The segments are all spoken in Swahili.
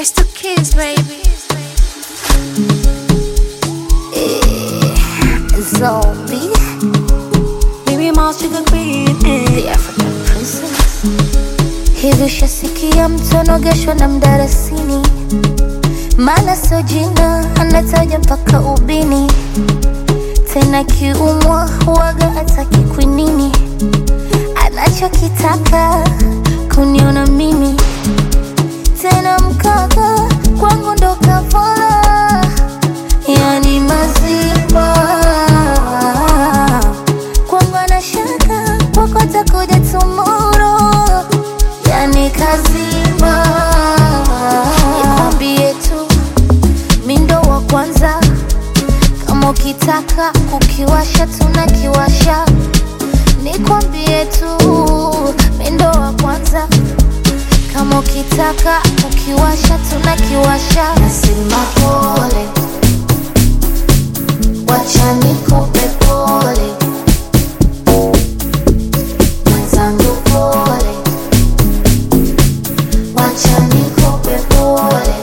It's the kids, baby. Zombie. Baby mouse sugar queen, the African princess. Hivi shasikia mtu anogeshwa na mdarasini, maana sio jina anataja mpaka ubini. Tena kiumwa huwaga ataki kwinini, anachokitaka kuniona mimi. Tena mkaka kwangu ndo kafala, yani mazima kwangu anashaka kwako atakuja tomorrow, yani kazima. Nikwambie tu mindo wa kwanza, kama ukitaka kukiwasha tunakiwasha. Nikwambie tu mindo wa kwanza, kama ukitaka kukiwasha tunakiwasha. Nasema pole, wacha nikupe pole, mwenzangu pole, wacha nikupe pole.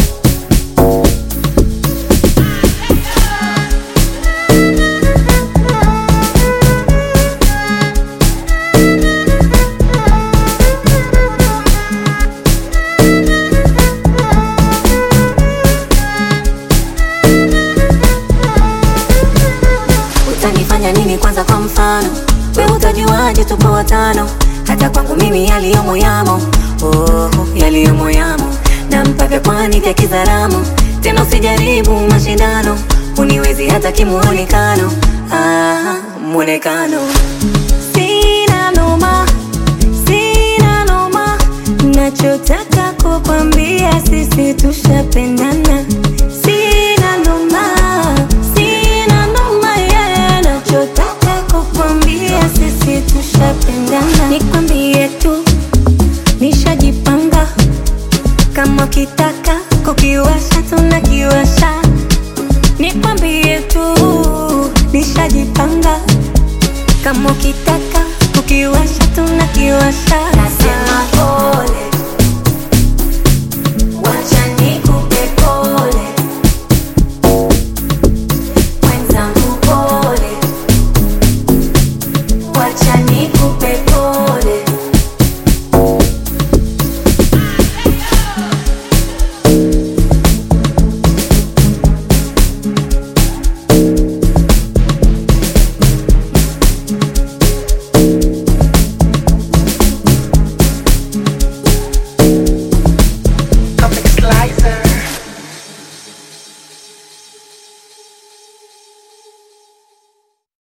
Utanifanya nini kwanza kwa mfano? We utajuaje tupo watano? Hata kwangu mimi yaliyomo yamo, oh, yaliyomo yamo. Na mpaka kwani vya kizaramu, tena usijaribu mashindano. Uniwezi hata kimuonekano, muonekano. Sina noma, sina noma, nachotaka kukwambia sisi tushapendana. Sina noma, sina noma, yeah, nachotaka kukwambia sisi tushapendana. Nikwambie tu nishajipanga, kama kitaka kukiwasha tunakiwasha. Nikwambie tu nishajipanga, kama ukitaka kukiwasha tunakiwasha. Nasema pole, wacha nikupe pole, mwenzangu pole, wacha nikupe